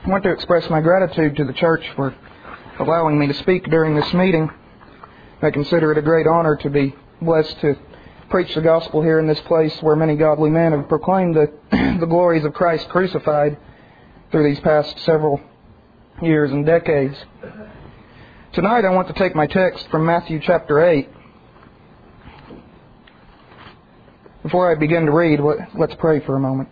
I want to express my gratitude to the church for allowing me to speak during this meeting. I consider it a great honor to be blessed to preach the gospel here in this place where many godly men have proclaimed the glories of Christ crucified through these past several years and decades. Tonight I want to take my text from Matthew chapter 8. Before I begin to read, let's pray for a moment.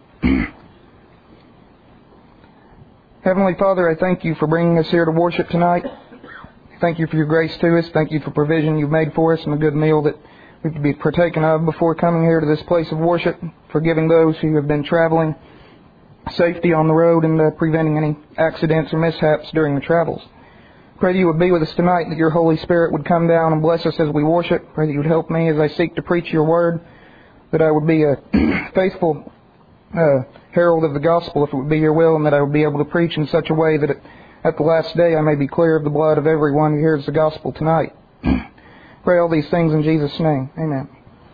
Heavenly Father, I thank you for bringing us here to worship tonight. Thank you for your grace to us. Thank you for provision you've made for us and a good meal that we could be partaken of before coming here to this place of worship, for giving those who have been traveling safety on the road and preventing any accidents or mishaps during the travels. Pray that you would be with us tonight, that your Holy Spirit would come down and bless us as we worship. Pray that you would help me as I seek to preach your word, that I would be a faithful herald of the gospel, if it would be your will, and that I would be able to preach in such a way that at the last day I may be clear of the blood of everyone who hears the gospel tonight. Pray all these things in Jesus' name. Amen.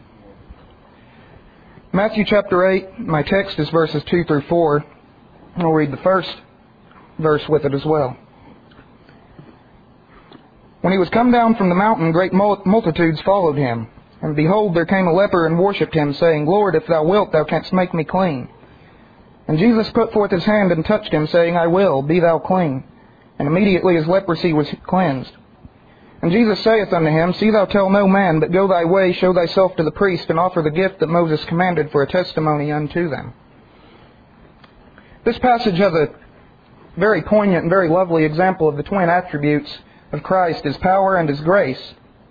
Matthew chapter 8, my text is verses 2 through 4. I'll read the first verse with it as well. When he was come down from the mountain, great multitudes followed him. And behold, there came a leper and worshipped him, saying, Lord, if thou wilt, thou canst make me clean. And Jesus put forth his hand and touched him, saying, I will, be thou clean. And immediately his leprosy was cleansed. And Jesus saith unto him, See thou tell no man, but go thy way, show thyself to the priest, and offer the gift that Moses commanded for a testimony unto them. This passage has a very poignant and very lovely example of the twin attributes of Christ, his power and his grace.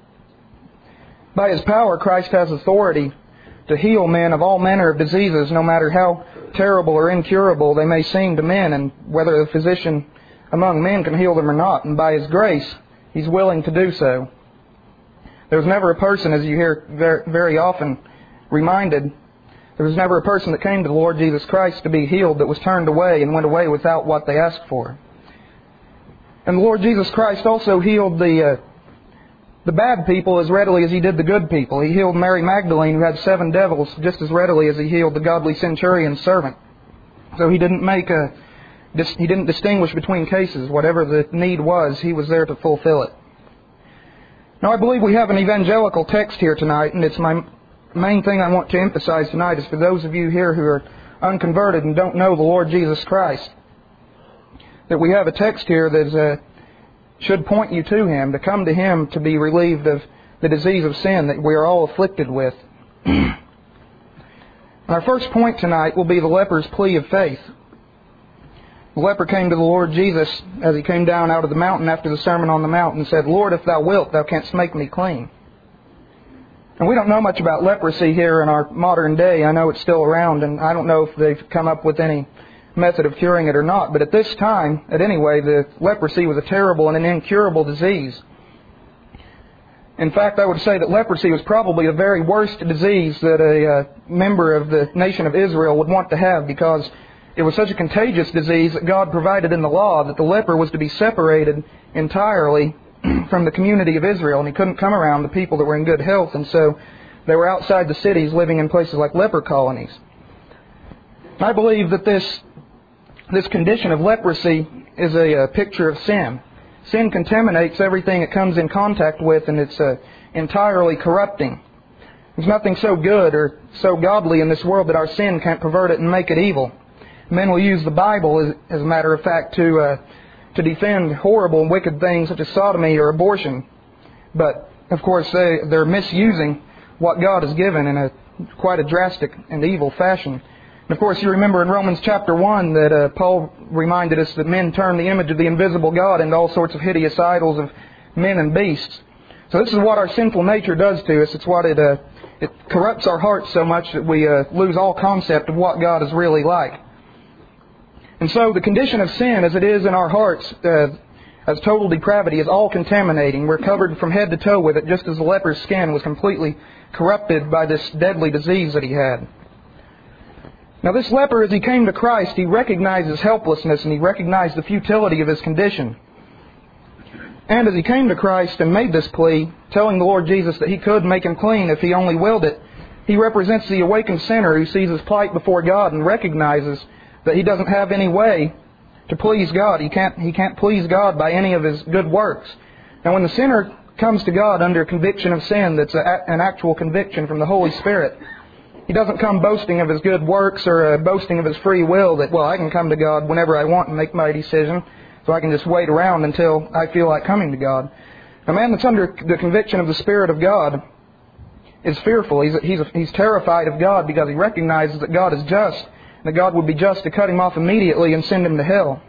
By his power, Christ has authority to heal men of all manner of diseases, no matter how terrible or incurable they may seem to men, and whether the physician among men can heal them or not. And by his grace, he's willing to do so. There was never a person, as you hear very often reminded, there was never a person that came to the Lord Jesus Christ to be healed that was turned away and went away without what they asked for. And the Lord Jesus Christ also healed the bad people as readily as he did the good people. He healed Mary Magdalene, who had 7 devils, just as readily as he healed the godly centurion's servant. So he didn't distinguish between cases. Whatever the need was, he was there to fulfill it. Now, I believe we have an evangelical text here tonight, and it's my main thing I want to emphasize tonight is for those of you here who are unconverted and don't know the Lord Jesus Christ, that we have a text here that should point you to him, to come to him to be relieved of the disease of sin that we are all afflicted with. Our first point tonight will be the leper's plea of faith. The leper came to the Lord Jesus as he came down out of the mountain after the Sermon on the Mount and said, Lord, if thou wilt, thou canst make me clean. And we don't know much about leprosy here in our modern day. I know it's still around, and I don't know if they've come up with any method of curing it or not. But at this time, at any way, the leprosy was a terrible and an incurable disease. In fact, I would say that leprosy was probably the very worst disease that a member of the nation of Israel would want to have, because it was such a contagious disease that God provided in the law that the leper was to be separated entirely from the community of Israel, and he couldn't come around the people that were in good health, and so they were outside the cities living in places like leper colonies. I believe that this condition of leprosy is a picture of sin. Sin contaminates everything it comes in contact with, and it's entirely corrupting. There's nothing so good or so godly in this world that our sin can't pervert it and make it evil. Men will use the Bible, as a matter of fact, to defend horrible and wicked things such as sodomy or abortion. But, of course, they're misusing what God has given in quite a drastic and evil fashion. And of course, you remember in Romans chapter 1 that Paul reminded us that men turn the image of the invisible God into all sorts of hideous idols of men and beasts. So this is what our sinful nature does to us. It's what it corrupts our hearts so much that we lose all concept of what God is really like. And so the condition of sin as it is in our hearts, as total depravity, is all contaminating. We're covered from head to toe with it, just as the leper's skin was completely corrupted by this deadly disease that he had. Now this leper, as he came to Christ, he recognized his helplessness and he recognized the futility of his condition. And as he came to Christ and made this plea, telling the Lord Jesus that he could make him clean if he only willed it, he represents the awakened sinner who sees his plight before God and recognizes that he doesn't have any way to please God. He can't please God by any of his good works. And when the sinner comes to God under conviction of sin that's an actual conviction from the Holy Spirit, he doesn't come boasting of his good works or boasting of his free will that, well, I can come to God whenever I want and make my decision, so I can just wait around until I feel like coming to God. A man that's under the conviction of the Spirit of God is fearful. He's terrified of God because he recognizes that God is just, and that God would be just to cut him off immediately and send him to hell.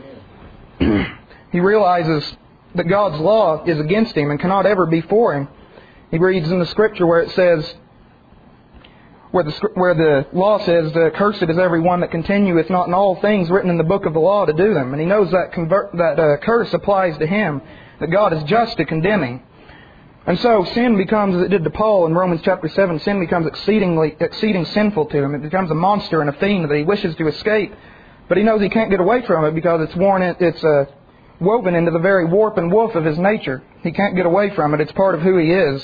He realizes that God's law is against him and cannot ever be for him. He reads in the Scripture where it says, where the law says, "Cursed is every one that continueth not in all things written in the book of the law to do them." And he knows that curse applies to him, that God is just to condemn him. And so sin becomes, as it did to Paul in Romans chapter 7, sin becomes exceeding sinful to him. It becomes a monster and a fiend that he wishes to escape, but he knows he can't get away from it because it's woven into the very warp and woof of his nature. He can't get away from it. It's part of who he is.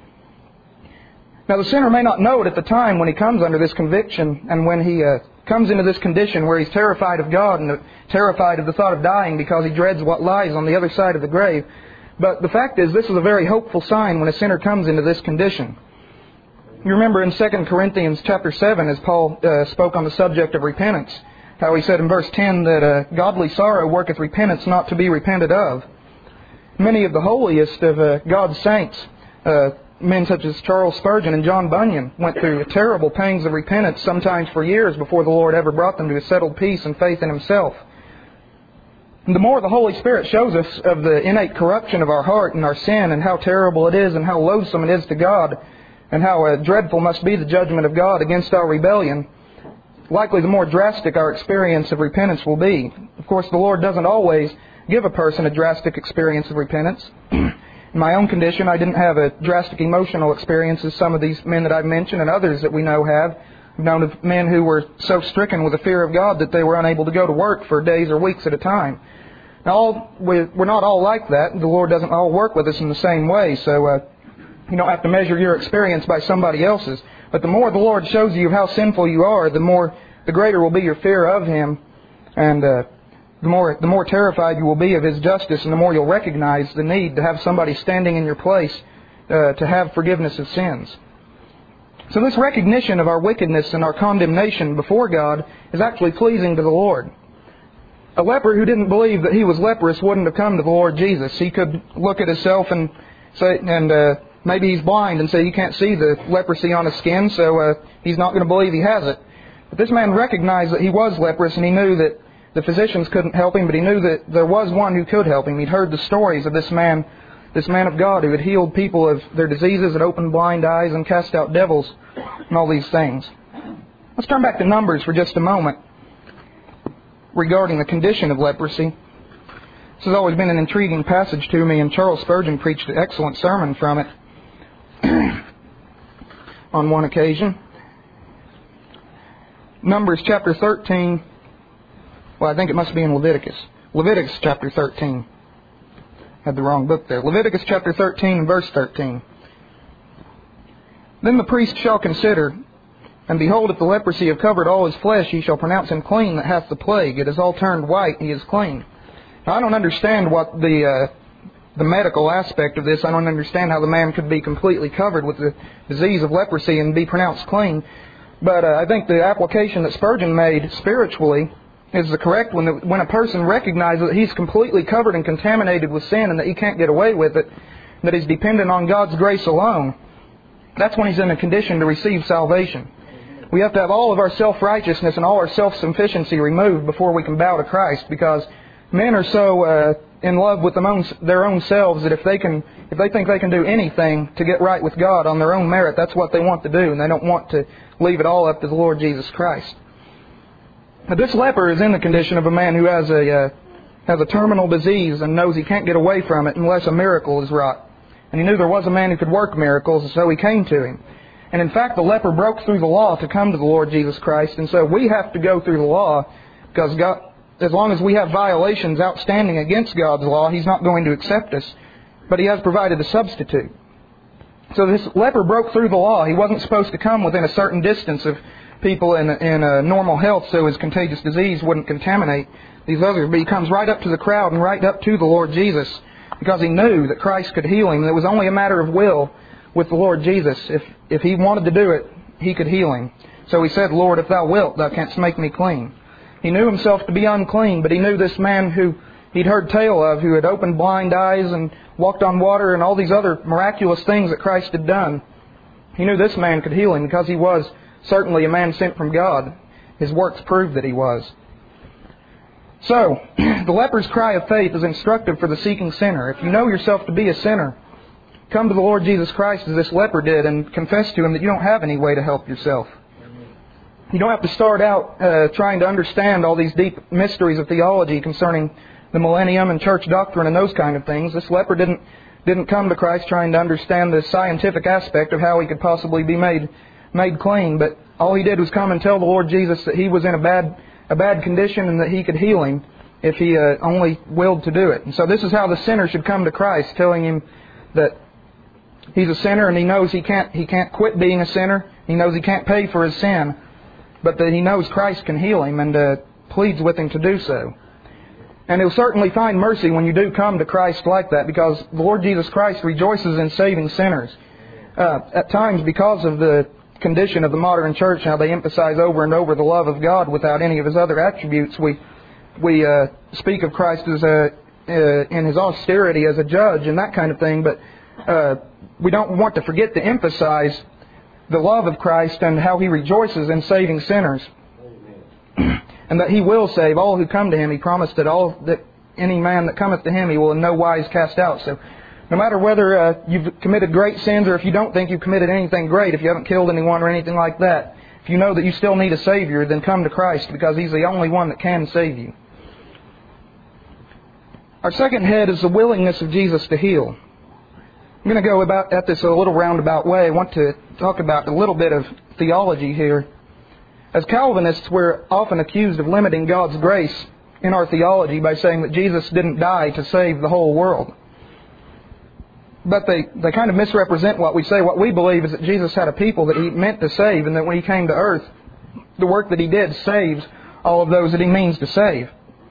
Now, the sinner may not know it at the time when he comes under this conviction and when he comes into this condition where he's terrified of God and terrified of the thought of dying because he dreads what lies on the other side of the grave. But the fact is, this is a very hopeful sign when a sinner comes into this condition. You remember in 2 Corinthians chapter 7, as Paul spoke on the subject of repentance, how he said in verse 10 that godly sorrow worketh repentance not to be repented of. Many of the holiest of God's saints, men such as Charles Spurgeon and John Bunyan, went through terrible pangs of repentance, sometimes for years before the Lord ever brought them to a settled peace and faith in Himself. And the more the Holy Spirit shows us of the innate corruption of our heart and our sin and how terrible it is and how loathsome it is to God and how dreadful must be the judgment of God against our rebellion, likely the more drastic our experience of repentance will be. Of course, the Lord doesn't always give a person a drastic experience of repentance. In my own condition, I didn't have a drastic emotional experience as some of these men that I've mentioned and others that we know have. I've known of men who were so stricken with the fear of God that they were unable to go to work for days or weeks at a time. Now, we're not all like that. The Lord doesn't all work with us in the same way, so you don't have to measure your experience by somebody else's. But the more the Lord shows you how sinful you are, the greater will be your fear of Him, and the more terrified you will be of His justice, and the more you'll recognize the need to have somebody standing in your place to have forgiveness of sins. So this recognition of our wickedness and our condemnation before God is actually pleasing to the Lord. A leper who didn't believe that he was leprous wouldn't have come to the Lord Jesus. He could look at himself and say, maybe he's blind and say he can't see the leprosy on his skin, so he's not going to believe he has it. But this man recognized that he was leprous, and he knew that the physicians couldn't help him, but he knew that there was one who could help him. He'd heard the stories of this man of God who had healed people of their diseases and opened blind eyes and cast out devils and all these things. Let's turn back to Numbers for just a moment regarding the condition of leprosy. This has always been an intriguing passage to me, and Charles Spurgeon preached an excellent sermon from it on one occasion. Numbers chapter 13. Well, I think it must be in Leviticus. Leviticus chapter 13. Had the wrong book there. Leviticus chapter 13 and verse 13. Then the priest shall consider, and behold, if the leprosy have covered all his flesh, he shall pronounce him clean that hath the plague. It is all turned white, he is clean. Now, I don't understand what the medical aspect of this. I don't understand how the man could be completely covered with the disease of leprosy and be pronounced clean. But I think the application that Spurgeon made spiritually is the correct one. When a person recognizes that he's completely covered and contaminated with sin and that he can't get away with it, that he's dependent on God's grace alone, that's when he's in a condition to receive salvation. We have to have all of our self-righteousness and all our self-sufficiency removed before we can bow to Christ, because men are so in love with their own selves that if they think they can do anything to get right with God on their own merit, that's what they want to do, and they don't want to leave it all up to the Lord Jesus Christ. But this leper is in the condition of a man who has a terminal disease and knows he can't get away from it unless a miracle is wrought. And he knew there was a man who could work miracles, and so he came to him. And in fact, the leper broke through the law to come to the Lord Jesus Christ, and so we have to go through the law, because God, as long as we have violations outstanding against God's law, He's not going to accept us, but He has provided a substitute. So this leper broke through the law. He wasn't supposed to come within a certain distance of people in normal health so his contagious disease wouldn't contaminate these others. But he comes right up to the crowd and right up to the Lord Jesus because he knew that Christ could heal him. It was only a matter of will with the Lord Jesus. If he wanted to do it, he could heal him. So he said, Lord, if thou wilt, thou canst make me clean. He knew himself to be unclean, but he knew this man who he'd heard tale of, who had opened blind eyes and walked on water and all these other miraculous things that Christ had done. He knew this man could heal him because he was certainly a man sent from God. His works proved that he was. So, the leper's cry of faith is instructive for the seeking sinner. If you know yourself to be a sinner, come to the Lord Jesus Christ as this leper did and confess to Him that you don't have any way to help yourself. You don't have to start out trying to understand all these deep mysteries of theology concerning the millennium and church doctrine and those kind of things. This leper didn't come to Christ trying to understand the scientific aspect of how he could possibly be made clean, but all he did was come and tell the Lord Jesus that he was in a bad condition and that He could heal him if he only willed to do it. And so this is how the sinner should come to Christ, telling him that he's a sinner and he knows he can't quit being a sinner. He knows he can't pay for his sin, but that he knows Christ can heal him and pleads with him to do so. And He'll certainly find mercy when you do come to Christ like that, because the Lord Jesus Christ rejoices in saving sinners. At times, because of the condition of the modern church, how they emphasize over and over the love of God without any of His other attributes, we speak of Christ as in His austerity as a judge and that kind of thing, but we don't want to forget to emphasize the love of Christ and how He rejoices in saving sinners. And that He will save all who come to Him. He promised that any man that cometh to Him He will in no wise cast out. So no matter whether you've committed great sins or if you don't think you've committed anything great, if you haven't killed anyone or anything like that, if you know that you still need a Savior, then come to Christ, because He's the only one that can save you. Our second head is the willingness of Jesus to heal. I'm going to go at this a little roundabout way. I want to talk about a little bit of theology here. As Calvinists, we're often accused of limiting God's grace in our theology by saying that Jesus didn't die to save the whole world. But they kind of misrepresent what we say. What we believe is that Jesus had a people that He meant to save, and that when He came to earth, the work that He did saves all of those that He means to save.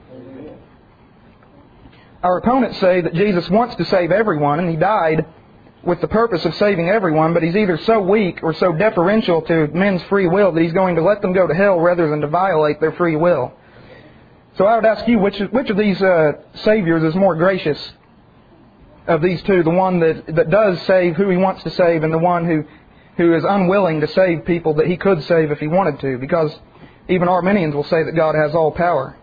Our opponents say that Jesus wants to save everyone, and He died with the purpose of saving everyone, but He's either so weak or so deferential to men's free will that He's going to let them go to hell rather than to violate their free will. So I would ask you, which of these Saviors is more gracious of these two? The one that does save who He wants to save, and the one who is unwilling to save people that He could save if He wanted to, because even Arminians will say that God has all power.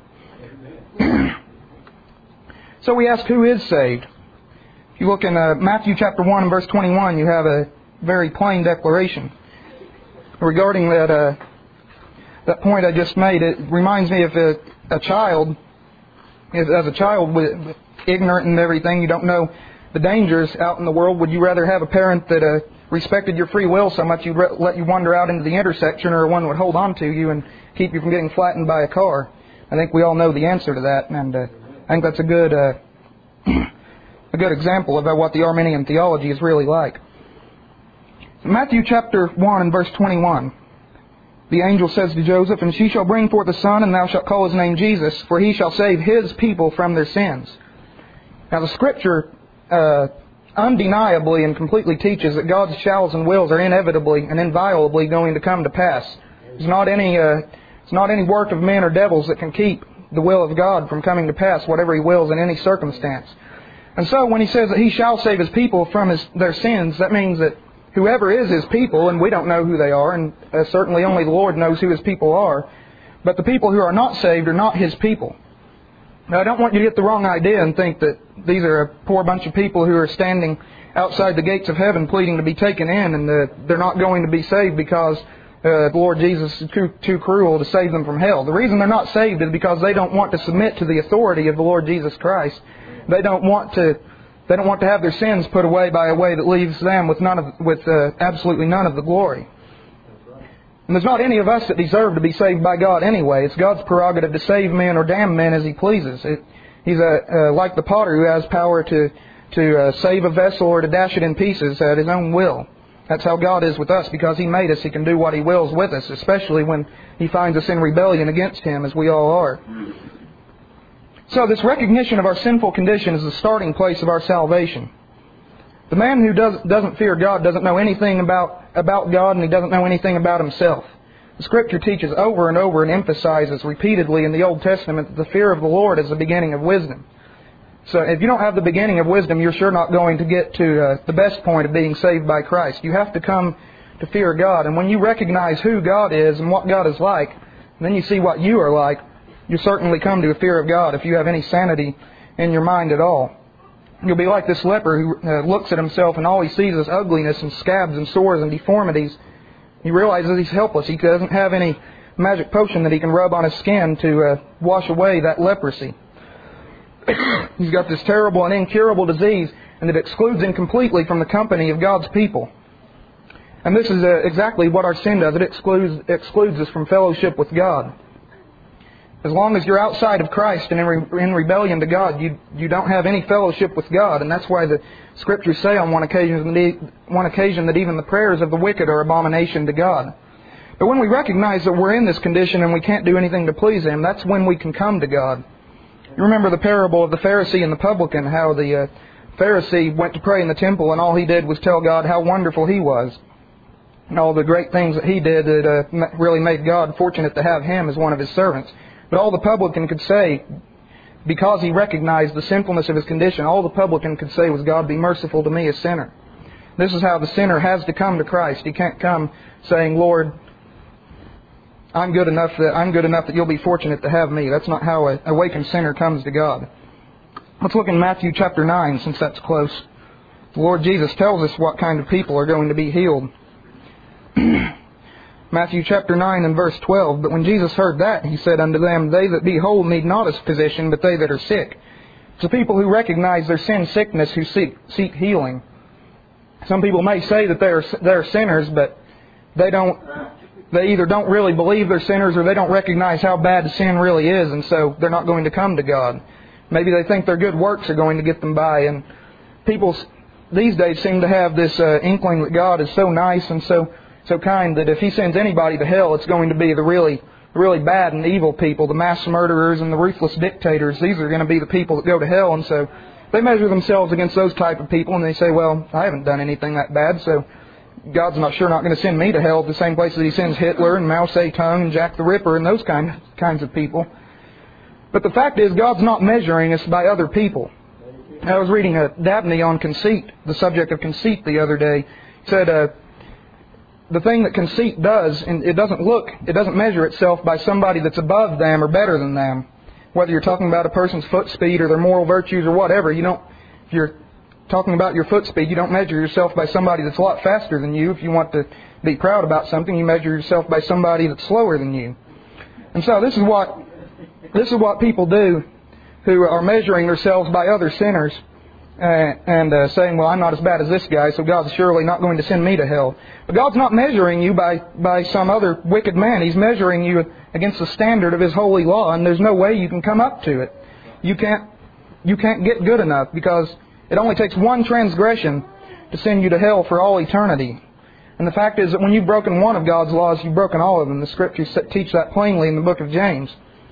So we ask, who is saved? If you look in Matthew chapter 1 and verse 21, you have a very plain declaration regarding that point I just made. It reminds me of a child. As a child, with ignorant and everything, you don't know the dangers out in the world. Would you rather have a parent that respected your free will so much you'd let you wander out into the intersection, or one that would hold on to you and keep you from getting flattened by a car? I think we all know the answer to that, and I think that's a good example of what the Arminian theology is really like. Matthew chapter 1 and verse 21. The angel says to Joseph, "And she shall bring forth a son, and thou shalt call his name Jesus, for he shall save his people from their sins." Now the Scripture undeniably and completely teaches that God's shalls and wills are inevitably and inviolably going to come to pass. It's not any work of men or devils that can keep the will of God from coming to pass, whatever He wills in any circumstance. And so when He says that He shall save His people from their sins, that means that whoever is His people, and we don't know who they are, and certainly only the Lord knows who His people are, but the people who are not saved are not His people. Now, I don't want you to get the wrong idea and think that these are a poor bunch of people who are standing outside the gates of heaven pleading to be taken in, and they're not going to be saved because the Lord Jesus is too cruel to save them from hell. The reason they're not saved is because they don't want to submit to the authority of the Lord Jesus Christ. They don't want to have their sins put away by a way that leaves them with absolutely none of the glory. And there's not any of us that deserve to be saved by God anyway. It's God's prerogative to save men or damn men as He pleases. He's like the potter who has power to save a vessel or to dash it in pieces at His own will. That's how God is with us. Because He made us, He can do what He wills with us, especially when He finds us in rebellion against Him, as we all are. So this recognition of our sinful condition is the starting place of our salvation. The man who doesn't fear God doesn't know anything about God, and he doesn't know anything about himself. The Scripture teaches over and over and emphasizes repeatedly in the Old Testament that the fear of the Lord is the beginning of wisdom. So if you don't have the beginning of wisdom, you're sure not going to get to the best point of being saved by Christ. You have to come to fear God. And when you recognize who God is and what God is like, and then you see what you are like, you certainly come to a fear of God if you have any sanity in your mind at all. You'll be like this leper who looks at himself and all he sees is ugliness and scabs and sores and deformities. He realizes he's helpless. He doesn't have any magic potion that he can rub on his skin to wash away that leprosy. He's got this terrible and incurable disease, and it excludes him completely from the company of God's people. And this is exactly what our sin does. It excludes us from fellowship with God. As long as you're outside of Christ and in rebellion to God, you don't have any fellowship with God. And that's why the Scriptures say on one occasion that even the prayers of the wicked are abomination to God. But when we recognize that we're in this condition and we can't do anything to please Him, that's when we can come to God. You remember the parable of the Pharisee and the publican, how the Pharisee went to pray in the temple and all he did was tell God how wonderful he was. And all the great things that he did that really made God fortunate to have him as one of His servants. But all the publican could say, because he recognized the sinfulness of his condition, all the publican could say was, God, be merciful to me, a sinner. This is how the sinner has to come to Christ. He can't come saying, Lord, I'm good enough that you'll be fortunate to have me. That's not how an awakened sinner comes to God. Let's look in Matthew chapter 9, since that's close. The Lord Jesus tells us what kind of people are going to be healed. Matthew chapter 9 and verse 12, But when Jesus heard that, He said unto them, They that be whole need not a physician, but they that are sick. It's the people who recognize their sin sickness who seek healing. Some people may say that they're sinners, but they either don't really believe they're sinners or they don't recognize how bad sin really is, and so they're not going to come to God. Maybe they think their good works are going to get them by, and people these days seem to have this inkling that God is so nice and so kind that if He sends anybody to hell, it's going to be the really bad and evil people, the mass murderers and the ruthless dictators. These are going to be the people that go to hell, and so they measure themselves against those type of people, and they say, well, I haven't done anything that bad, so God's not going to send me to hell, the same place that He sends Hitler and Mao Zedong and Jack the Ripper and those kinds of people. But the fact is, God's not measuring us by other people. I was reading Dabney on conceit, the subject of conceit the other day. He said, the thing that conceit does, and it doesn't measure itself by somebody that's above them or better than them. Whether you're talking about a person's foot speed or their moral virtues or whatever, if you're talking about your foot speed, you don't measure yourself by somebody that's a lot faster than you. If you want to be proud about something, you measure yourself by somebody that's slower than you. And so this is what people do who are measuring themselves by other sinners and saying, well, I'm not as bad as this guy, so God's surely not going to send me to hell. But God's not measuring you by some other wicked man. He's measuring you against the standard of His holy law, and there's no way you can come up to it. You can't get good enough, because it only takes one transgression to send you to hell for all eternity. And the fact is that when you've broken one of God's laws, you've broken all of them. The Scriptures teach that plainly in the book of James.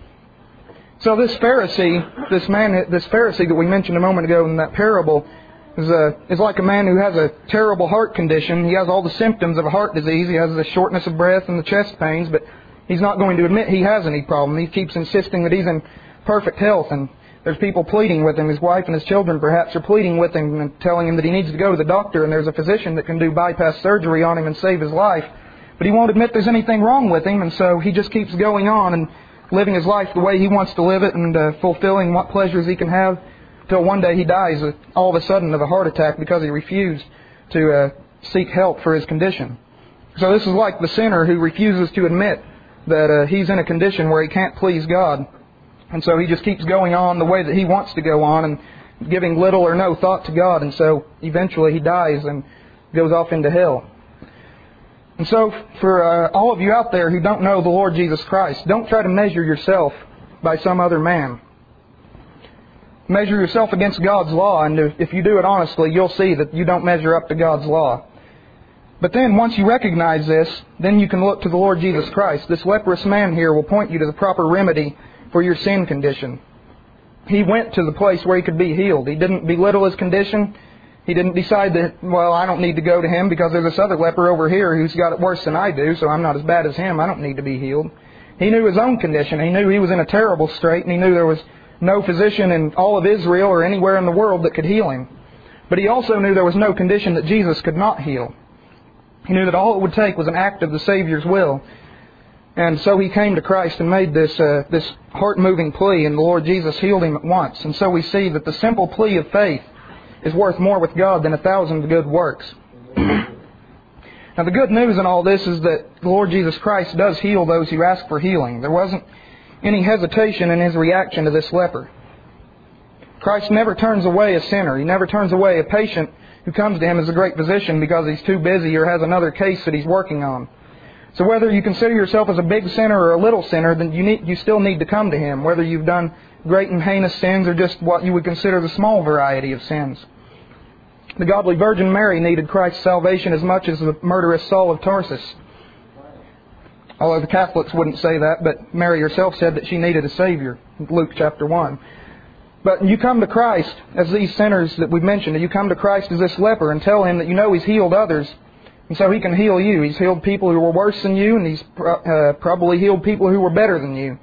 So this Pharisee that we mentioned a moment ago in that parable is like a man who has a terrible heart condition. He has all the symptoms of a heart disease. He has the shortness of breath and the chest pains, but he's not going to admit he has any problem. He keeps insisting that he's in perfect health, and there's people pleading with him. His wife and his children perhaps are pleading with him and telling him that he needs to go to the doctor, and there's a physician that can do bypass surgery on him and save his life. But he won't admit there's anything wrong with him, and so he just keeps going on and living his life the way he wants to live it and fulfilling what pleasures he can have, till one day he dies all of a sudden of a heart attack because he refused to seek help for his condition. So this is like the sinner who refuses to admit that he's in a condition where he can't please God. And so he just keeps going on the way that he wants to go on and giving little or no thought to God. And so eventually he dies and goes off into hell. And so for all of you out there who don't know the Lord Jesus Christ, don't try to measure yourself by some other man. Measure yourself against God's law, and if you do it honestly, you'll see that you don't measure up to God's law. But then, once you recognize this, then you can look to the Lord Jesus Christ. This leprous man here will point you to the proper remedy for your sin condition. He went to the place where he could be healed. He didn't belittle his condition. He didn't decide that, well, I don't need to go to him because there's this other leper over here who's got it worse than I do, so I'm not as bad as him. I don't need to be healed. He knew his own condition. He knew he was in a terrible strait, and he knew there was no physician in all of Israel or anywhere in the world that could heal him. But he also knew there was no condition that Jesus could not heal. He knew that all it would take was an act of the Savior's will. And so he came to Christ and made this heart-moving plea, and the Lord Jesus healed him at once. And so we see that the simple plea of faith is worth more with God than 1,000 good works. Now the good news in all this is that the Lord Jesus Christ does heal those who ask for healing. There wasn't any hesitation in his reaction to this leper. Christ never turns away a sinner. He never turns away a patient who comes to him as a great physician because he's too busy or has another case that he's working on. So whether you consider yourself as a big sinner or a little sinner, then you still need to come to him, whether you've done great and heinous sins or just what you would consider the small variety of sins. The godly Virgin Mary needed Christ's salvation as much as the murderous Saul of Tarsus. Although the Catholics wouldn't say that, but Mary herself said that she needed a Savior, Luke chapter 1. But you come to Christ as these sinners that we've mentioned. You come to Christ as this leper and tell him that you know he's healed others, and so he can heal you. He's healed people who were worse than you, and he's probably healed people who were better than you.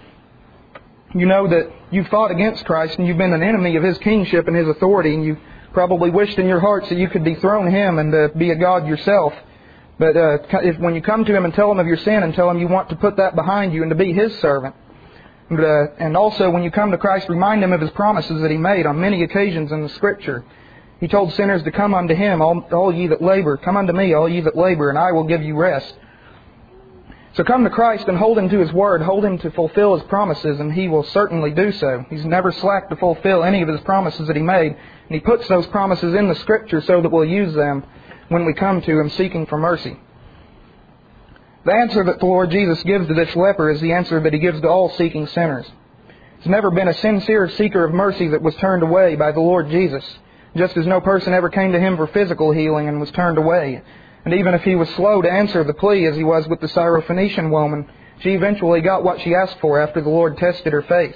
You know that you've fought against Christ and you've been an enemy of his kingship and his authority, and you probably wished in your hearts that you could dethrone him and be a god yourself. But when you come to him and tell him of your sin and tell him you want to put that behind you and to be his servant, and also when you come to Christ, remind him of his promises that he made on many occasions in the Scripture. He told sinners to come unto him, all ye that labor. Come unto me, all ye that labor, and I will give you rest. So come to Christ and hold him to his word. Hold him to fulfill his promises, and he will certainly do so. He's never slacked to fulfill any of his promises that he made. And he puts those promises in the Scripture so that we'll use them when we come to him seeking for mercy. The answer that the Lord Jesus gives to this leper is the answer that he gives to all seeking sinners. There's never been a sincere seeker of mercy that was turned away by the Lord Jesus, just as no person ever came to him for physical healing and was turned away. And even if he was slow to answer the plea, as he was with the Syrophoenician woman, she eventually got what she asked for after the Lord tested her faith.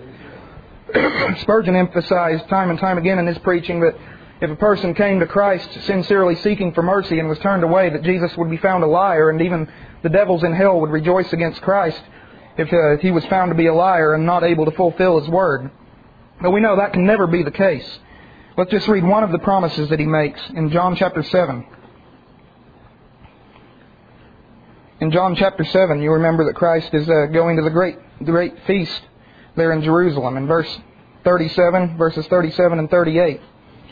Spurgeon emphasized time and time again in his preaching that if a person came to Christ sincerely seeking for mercy and was turned away, that Jesus would be found a liar, and even the devils in hell would rejoice against Christ if he was found to be a liar and not able to fulfill his word. But we know that can never be the case. Let's just read one of the promises that he makes in John chapter 7. In John chapter 7, you remember that Christ is going to the great feast there in Jerusalem. In verses 37 and 38.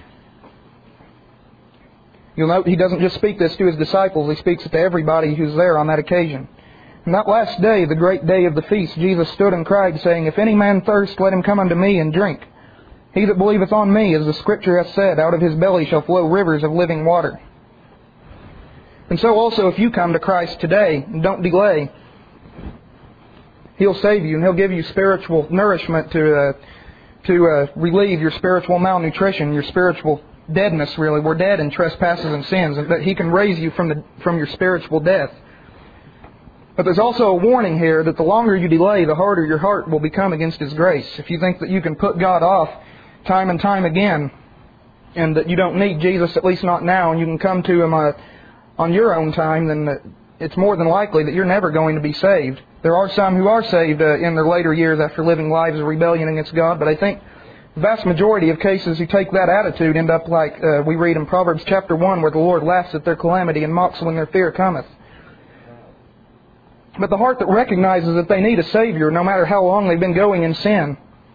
You'll note he doesn't just speak this to his disciples, he speaks it to everybody who's there on that occasion. On that last day, the great day of the feast, Jesus stood and cried, saying, If any man thirst, let him come unto me and drink. He that believeth on me, as the Scripture hath said, out of his belly shall flow rivers of living water. And so also if you come to Christ today, and don't delay, he'll save you and he'll give you spiritual nourishment to relieve your spiritual malnutrition, your spiritual deadness, really. We're dead in trespasses and sins, but he can raise you from your spiritual death. But there's also a warning here that the longer you delay, the harder your heart will become against his grace. If you think that you can put God off time and time again, and that you don't need Jesus, at least not now, and you can come to him on your own time, then it's more than likely that you're never going to be saved. There are some who are saved in their later years after living lives of rebellion against God, but I think the vast majority of cases who take that attitude end up like we read in Proverbs chapter 1, where the Lord laughs at their calamity and mocks when their fear cometh. But the heart that recognizes that they need a Savior, no matter how long they've been going in sin,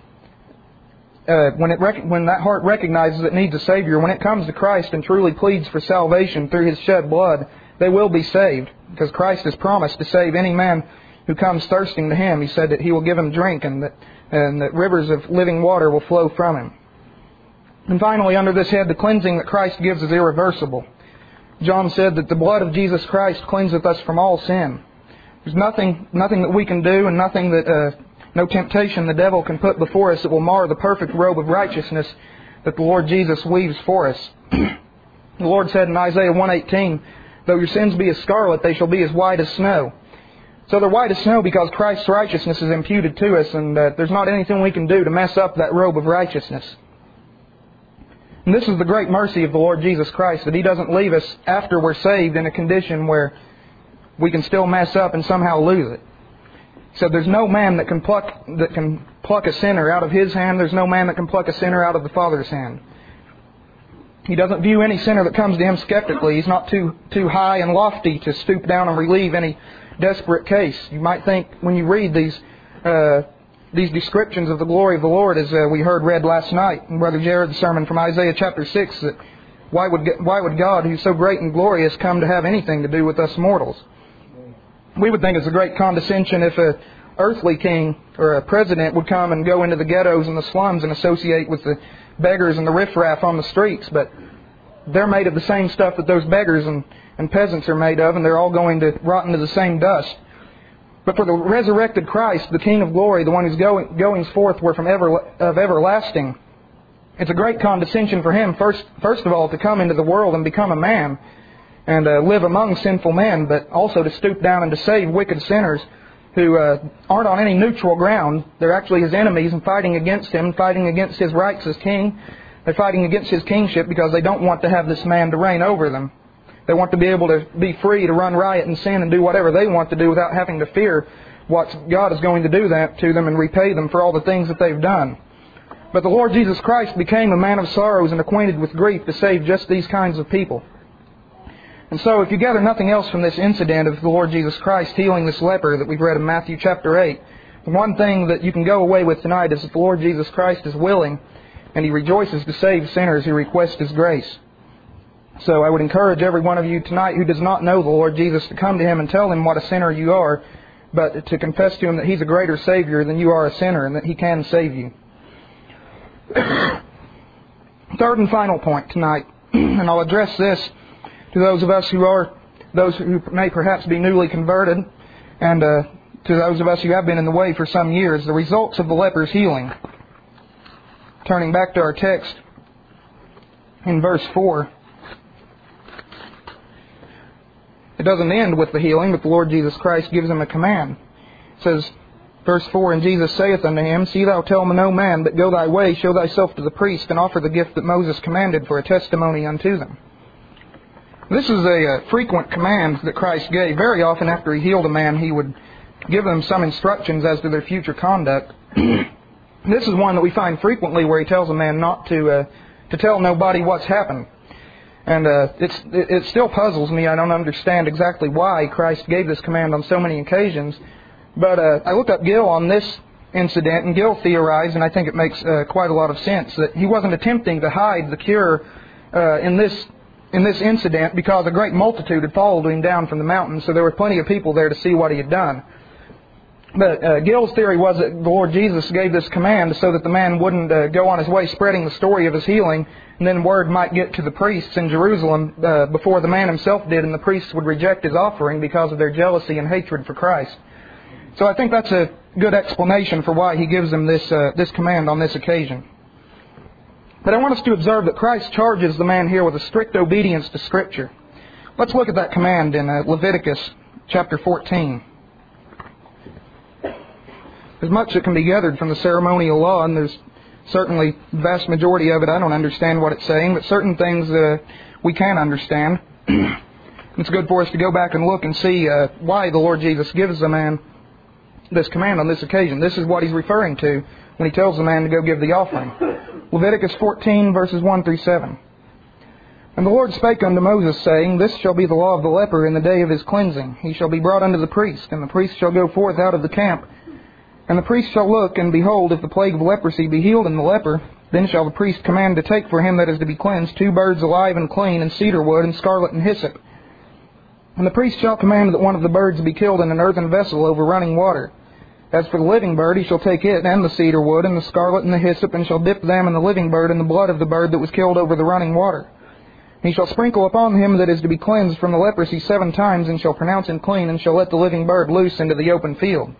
when that heart recognizes it needs a Savior, when it comes to Christ and truly pleads for salvation through His shed blood, they will be saved, because Christ has promised to save any man who comes thirsting to Him. He said that He will give him drink, and that rivers of living water will flow from Him. And finally, under this head, the cleansing that Christ gives is irreversible. John said that the blood of Jesus Christ cleanseth us from all sin. There's nothing that we can do, and nothing that no temptation the devil can put before us that will mar the perfect robe of righteousness that the Lord Jesus weaves for us. The Lord said in Isaiah 1:18 Though your sins be as scarlet, they shall be as white as snow. So they're white as snow because Christ's righteousness is imputed to us, and there's not anything we can do to mess up that robe of righteousness. And this is the great mercy of the Lord Jesus Christ, that He doesn't leave us after we're saved in a condition where we can still mess up and somehow lose it. So there's no man that can pluck a sinner out of His hand. There's no man that can pluck a sinner out of the Father's hand. He doesn't view any sinner that comes to Him skeptically. He's not too high and lofty to stoop down and relieve any desperate case. You might think when you read these descriptions of the glory of the Lord, as we heard read last night in Brother Jared's sermon from Isaiah chapter 6, that why would God, who's so great and glorious, come to have anything to do with us mortals? We would think it's a great condescension if an earthly king or a president would come and go into the ghettos and the slums and associate with the beggars and the riffraff on the streets, but they're made of the same stuff that those beggars and peasants are made of, and they're all going to rot into the same dust. But for the resurrected Christ, the King of glory, the one whose goings forth were from everlasting, it's a great condescension for Him, first of all, to come into the world and become a man and live among sinful men, but also to stoop down and to save wicked sinners who aren't on any neutral ground. They're actually His enemies and fighting against Him, fighting against His rights as King. They're fighting against His kingship because they don't want to have this man to reign over them. They want to be able to be free to run riot and sin and do whatever they want to do without having to fear what God is going to do that to them and repay them for all the things that they've done. But the Lord Jesus Christ became a man of sorrows and acquainted with grief to save just these kinds of people. And so if you gather nothing else from this incident of the Lord Jesus Christ healing this leper that we've read in Matthew chapter 8, the one thing that you can go away with tonight is that the Lord Jesus Christ is willing and He rejoices to save sinners who request His grace. So I would encourage every one of you tonight who does not know the Lord Jesus to come to Him and tell Him what a sinner you are, but to confess to Him that He's a greater Savior than you are a sinner and that He can save you. Third and final point tonight, and I'll address this to those of us who may perhaps be newly converted, and to those of us who have been in the way for some years, the results of the leper's healing. Turning back to our text in verse 4. It doesn't end with the healing, but the Lord Jesus Christ gives him a command. It says, verse 4, And Jesus saith unto him, See thou tell no man, but go thy way, show thyself to the priest, and offer the gift that Moses commanded for a testimony unto them. This is a frequent command that Christ gave. Very often after He healed a man, He would give them some instructions as to their future conduct. This is one that we find frequently where He tells a man not to tell nobody what's happened. And it still puzzles me. I don't understand exactly why Christ gave this command on so many occasions. But I looked up Gill on this incident, and Gill theorized, and I think it makes quite a lot of sense, that he wasn't attempting to hide the cure in this incident because a great multitude had followed Him down from the mountain, so there were plenty of people there to see what He had done. But Gill's theory was that the Lord Jesus gave this command so that the man wouldn't go on his way spreading the story of his healing, and then word might get to the priests in Jerusalem before the man himself did, and the priests would reject his offering because of their jealousy and hatred for Christ. So I think that's a good explanation for why He gives them this command on this occasion. But I want us to observe that Christ charges the man here with a strict obedience to Scripture. Let's look at that command in Leviticus chapter 14. There's much that can be gathered from the ceremonial law, and there's certainly the vast majority of it I don't understand what it's saying, but certain things we can understand. It's good for us to go back and look and see why the Lord Jesus gives the man this command on this occasion. This is what He's referring to when He tells the man to go give the offering. Leviticus 14, verses 1 through 7. And the Lord spake unto Moses, saying, This shall be the law of the leper in the day of his cleansing. He shall be brought unto the priest, and the priest shall go forth out of the camp. And the priest shall look, and behold, if the plague of leprosy be healed in the leper, then shall the priest command to take for him that is to be cleansed 2 birds alive and clean, and cedar wood, and scarlet and hyssop. And the priest shall command that one of the birds be killed in an earthen vessel over running water. As for the living bird, he shall take it, and the cedar wood, and the scarlet, and the hyssop, and shall dip them and the living bird in the blood of the bird that was killed over the running water. And he shall sprinkle upon him that is to be cleansed from the leprosy 7 times, and shall pronounce him clean, and shall let the living bird loose into the open field.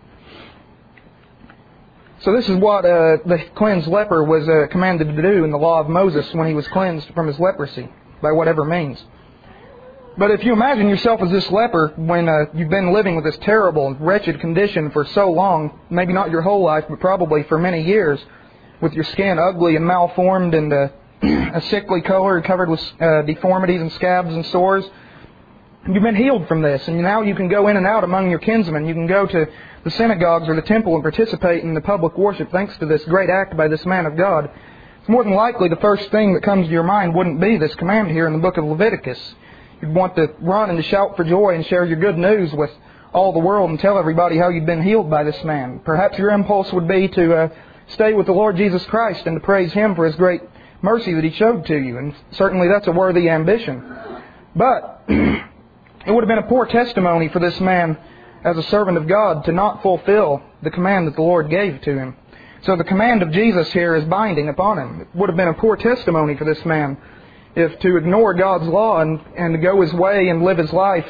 So this is what the cleansed leper was commanded to do in the law of Moses when he was cleansed from his leprosy, by whatever means. But if you imagine yourself as this leper when you've been living with this terrible and wretched condition for so long, maybe not your whole life, but probably for many years, with your skin ugly and malformed and a sickly color covered with deformities and scabs and sores, you've been healed from this, and now you can go in and out among your kinsmen. You can go to the synagogues or the temple and participate in the public worship thanks to this great act by this man of God. It's more than likely the first thing that comes to your mind wouldn't be this command here in the book of Leviticus. You'd want to run and to shout for joy and share your good news with all the world and tell everybody how you've been healed by this man. Perhaps your impulse would be to stay with the Lord Jesus Christ and to praise Him for His great mercy that He showed to you. And certainly that's a worthy ambition. But it would have been a poor testimony for this man as a servant of God to not fulfill the command that the Lord gave to him. So the command of Jesus here is binding upon him. It would have been a poor testimony for this man if to ignore God's law and to go his way and live his life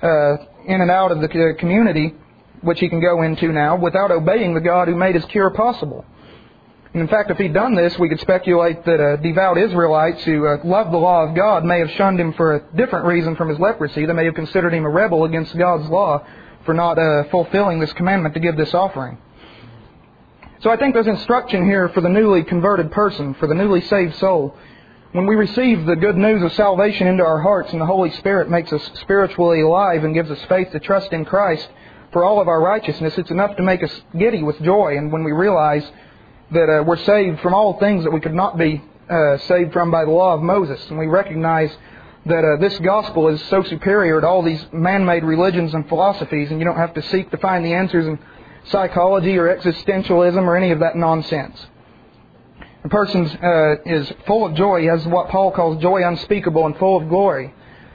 in and out of the community, which he can go into now, without obeying the God who made his cure possible. And in fact, if he'd done this, we could speculate that devout Israelites who loved the law of God may have shunned him for a different reason from his leprosy. They may have considered him a rebel against God's law for not fulfilling this commandment to give this offering. So I think there's instruction here for the newly converted person, for the newly saved soul. When we receive the good news of salvation into our hearts and the Holy Spirit makes us spiritually alive and gives us faith to trust in Christ for all of our righteousness, it's enough to make us giddy with joy. And when we realize that we're saved from all things that we could not be saved from by the law of Moses, and we recognize that this gospel is so superior to all these man-made religions and philosophies, and you don't have to seek to find the answers in psychology or existentialism or any of that nonsense. A person is full of joy. He has what Paul calls joy unspeakable and full of glory.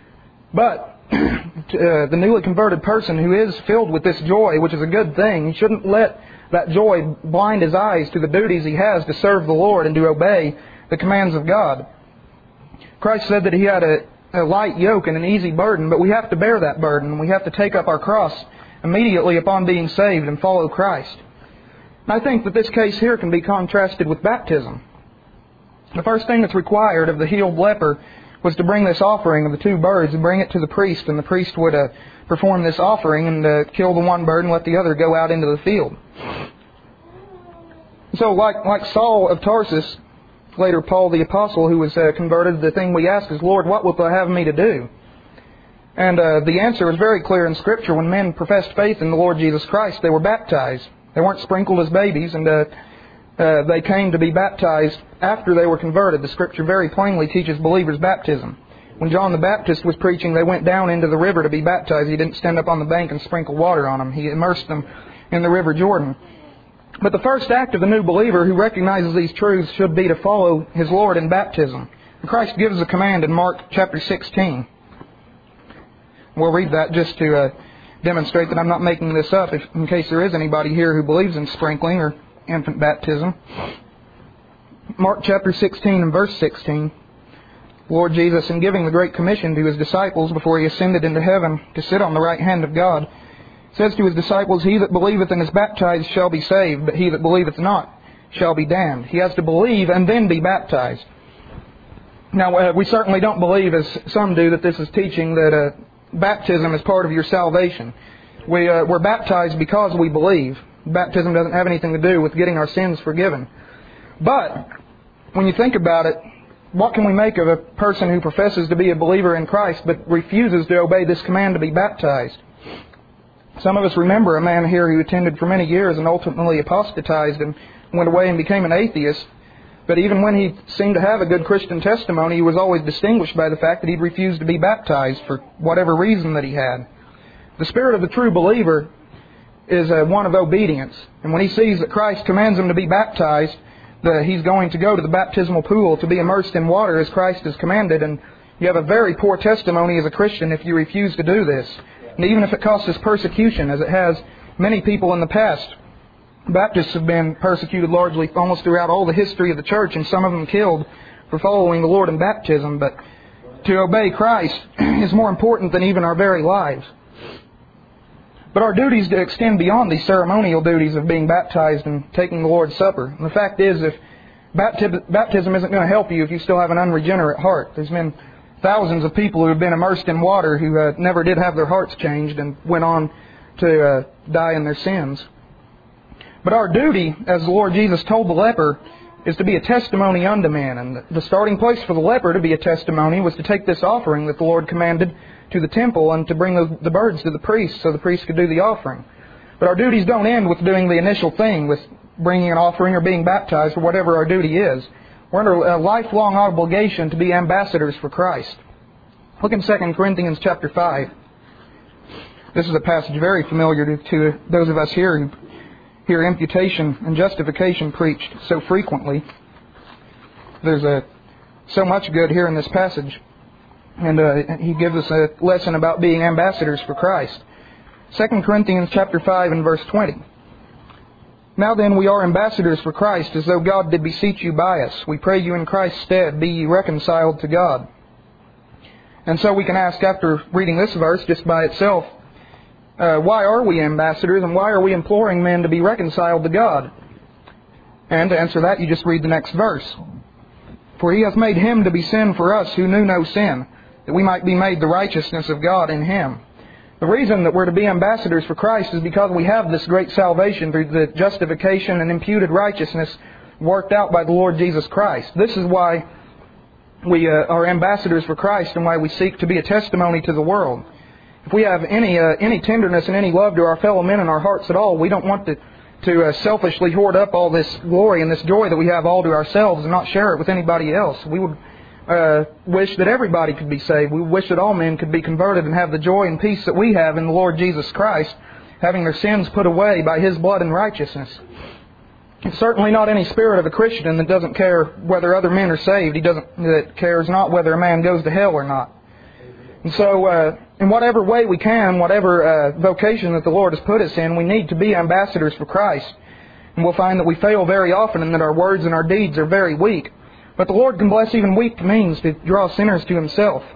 But the newly converted person who is filled with this joy, which is a good thing, he shouldn't let that joy blind his eyes to the duties he has to serve the Lord and to obey the commands of God. Christ said that He had a light yoke and an easy burden, but we have to bear that burden. We have to take up our cross immediately upon being saved and follow Christ. And I think that this case here can be contrasted with baptism. The first thing that's required of the healed leper was to bring this offering of the 2 birds and bring it to the priest, and the priest would perform this offering and kill the one bird and let the other go out into the field. So like Saul of Tarsus, later Paul the Apostle, who was converted, the thing we ask is, Lord, what wilt Thou have me to do? And the answer is very clear in Scripture. When men professed faith in the Lord Jesus Christ, they were baptized. They weren't sprinkled as babies, and they came to be baptized after they were converted. The Scripture very plainly teaches believers' baptism. When John the Baptist was preaching, they went down into the river to be baptized. He didn't stand up on the bank and sprinkle water on them. He immersed them in the river Jordan. But the first act of the new believer who recognizes these truths should be to follow his Lord in baptism. And Christ gives a command in Mark chapter 16. We'll read that just to demonstrate that I'm not making this up, in case there is anybody here who believes in sprinkling or infant baptism. Mark chapter 16 and verse 16. Lord Jesus, in giving the Great Commission to His disciples before He ascended into heaven to sit on the right hand of God, says to His disciples, He that believeth and is baptized shall be saved, but he that believeth not shall be damned. He has to believe and then be baptized. Now, we certainly don't believe, as some do, that this is teaching that baptism is part of your salvation. We're baptized because we believe. Baptism doesn't have anything to do with getting our sins forgiven. But when you think about it, what can we make of a person who professes to be a believer in Christ but refuses to obey this command to be baptized? Some of us remember a man here who attended for many years and ultimately apostatized and went away and became an atheist. But even when he seemed to have a good Christian testimony, he was always distinguished by the fact that he'd refused to be baptized for whatever reason that he had. The spirit of the true believer is one of obedience. And when he sees that Christ commands him to be baptized, he's going to go to the baptismal pool to be immersed in water as Christ has commanded. And you have a very poor testimony as a Christian if you refuse to do this. And even if it costs us persecution, as it has many people in the past. Baptists have been persecuted largely almost throughout all the history of the church, and some of them killed for following the Lord in baptism. But to obey Christ is more important than even our very lives. But our duties to extend beyond these ceremonial duties of being baptized and taking the Lord's Supper. And the fact is, if baptism isn't going to help you if you still have an unregenerate heart. There's been thousands of people who have been immersed in water who never did have their hearts changed and went on to die in their sins. But our duty, as the Lord Jesus told the leper, is to be a testimony unto men. And the starting place for the leper to be a testimony was to take this offering that the Lord commanded to the temple and to bring the birds to the priest so the priest could do the offering. But our duties don't end with doing the initial thing, with bringing an offering or being baptized or whatever our duty is. We're under a lifelong obligation to be ambassadors for Christ. Look in 2 Corinthians chapter 5. This is a passage very familiar to those of us here who hear imputation and justification preached so frequently. There's so much good here in this passage. And he gives us a lesson about being ambassadors for Christ. 2 Corinthians chapter 5 and verse 20. Now then, we are ambassadors for Christ, as though God did beseech you by us. We pray you in Christ's stead, be ye reconciled to God. And so we can ask, after reading this verse just by itself, why are we ambassadors, and why are we imploring men to be reconciled to God? And to answer that, you just read the next verse. For he hath made him to be sin for us who knew no sin, that we might be made the righteousness of God in him. The reason that we're to be ambassadors for Christ is because we have this great salvation through the justification and imputed righteousness worked out by the Lord Jesus Christ. This is why we are ambassadors for Christ and why we seek to be a testimony to the world. If we have any tenderness and any love to our fellow men in our hearts at all, we don't want to selfishly hoard up all this glory and this joy that we have all to ourselves and not share it with anybody else. We would wish that everybody could be saved. We wish that all men could be converted and have the joy and peace that we have in the Lord Jesus Christ, having their sins put away by His blood and righteousness. It's certainly not any spirit of a Christian that doesn't care whether other men are saved. That cares not whether a man goes to hell or not. And so, in whatever way we can, whatever vocation that the Lord has put us in, we need to be ambassadors for Christ. And we'll find that we fail very often and that our words and our deeds are very weak. But the Lord can bless even weak means to draw sinners to Himself.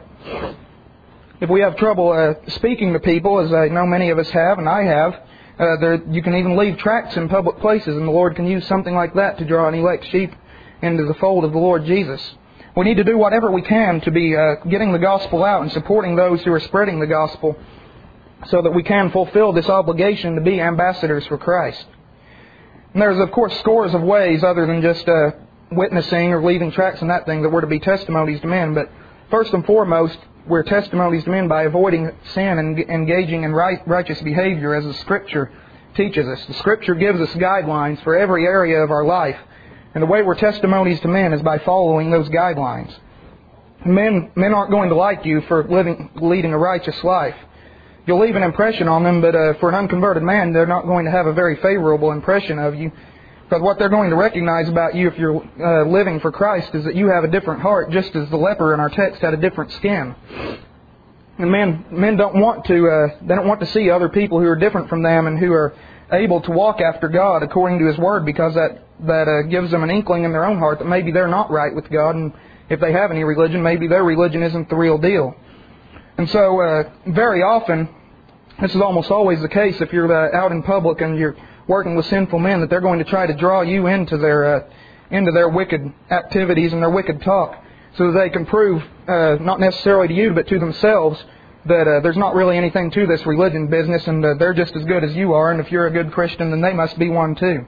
If we have trouble speaking to people, as I know many of us have, and I have, you can even leave tracts in public places, and the Lord can use something like that to draw an elect sheep into the fold of the Lord Jesus. We need to do whatever we can to be getting the gospel out and supporting those who are spreading the gospel so that we can fulfill this obligation to be ambassadors for Christ. And there's, of course, scores of ways other than just witnessing or leaving tracts and that thing that we're to be testimonies to men. But first and foremost, we're testimonies to men by avoiding sin and engaging in righteous behavior, as the Scripture teaches us. The Scripture gives us guidelines for every area of our life. And the way we're testimonies to men is by following those guidelines. Men aren't going to like you for leading a righteous life. You'll leave an impression on them, but for an unconverted man, they're not going to have a very favorable impression of you. Because what they're going to recognize about you if you're living for Christ is that you have a different heart, just as the leper in our text had a different skin. And men don't want to see other people who are different from them and who are able to walk after God according to His Word, because that gives them an inkling in their own heart that maybe they're not right with God, and if they have any religion, maybe their religion isn't the real deal. And so very often, this is almost always the case if you're out in public and you're working with sinful men, that they're going to try to draw you into their wicked activities and their wicked talk, so that they can prove, not necessarily to you, but to themselves, that there's not really anything to this religion business, and they're just as good as you are, and if you're a good Christian, then they must be one too.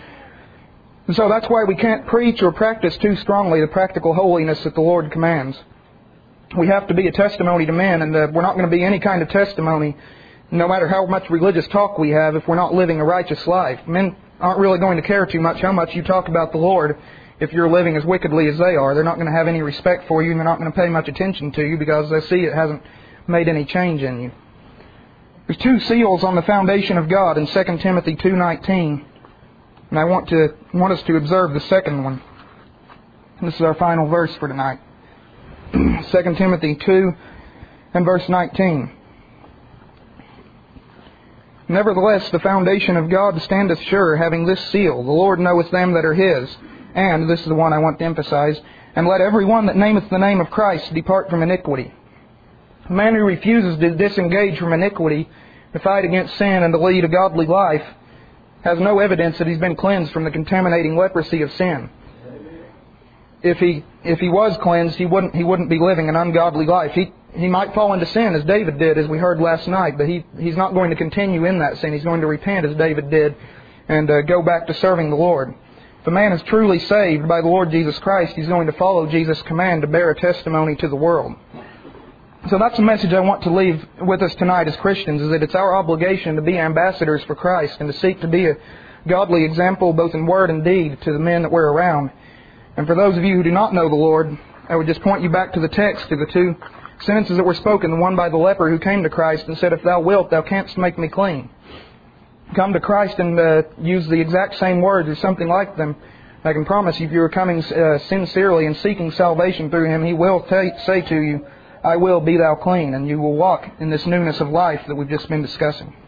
And so that's why we can't preach or practice too strongly the practical holiness that the Lord commands. We have to be a testimony to men, and we're not going to be any kind of testimony, no matter how much religious talk we have, if we're not living a righteous life. Men aren't really going to care too much how much you talk about the Lord if you're living as wickedly as they are. They're not going to have any respect for you, and they're not going to pay much attention to you because they see it hasn't made any change in you. There's two seals on the foundation of God in 2 Timothy 2:19, and I want us to observe the second one. This is our final verse for tonight. 2 Timothy 2 and verse 19. Nevertheless, the foundation of God standeth sure, having this seal, the Lord knoweth them that are His. And, this is the one I want to emphasize, and let every one that nameth the name of Christ depart from iniquity. A man who refuses to disengage from iniquity, to fight against sin and to lead a godly life, has no evidence that he's been cleansed from the contaminating leprosy of sin. if he was cleansed, he wouldn't be living an ungodly life. He might fall into sin as David did, as we heard last night, but he's not going to continue in that sin. He's going to repent as David did and go back to serving the Lord. If a man is truly saved by the Lord Jesus Christ, he's going to follow Jesus' command to bear a testimony to the world. So that's the message I want to leave with us tonight as Christians, is that it's our obligation to be ambassadors for Christ and to seek to be a godly example both in word and deed to the men that we're around. And for those of you who do not know the Lord, I would just point you back to the text, to the two sentences that were spoken, the one by the leper who came to Christ and said, "If thou wilt, thou canst make me clean." Come to Christ and use the exact same words or something like them. I can promise you, if you are coming sincerely and seeking salvation through Him, He will say to you, "I will, be thou clean," and you will walk in this newness of life that we've just been discussing.